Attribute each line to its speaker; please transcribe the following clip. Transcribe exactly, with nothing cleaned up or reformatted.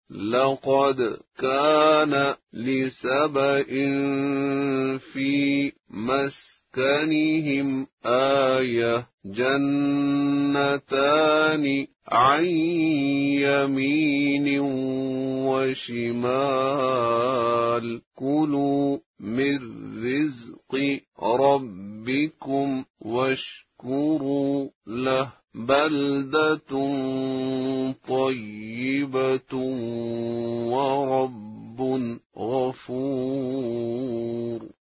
Speaker 1: لقد كان لسبإ في مسكنهم آية جنتان عن يمين وشمال كلوا من رزق ربكم واشكروا له بلدة طيبة ورب غفور.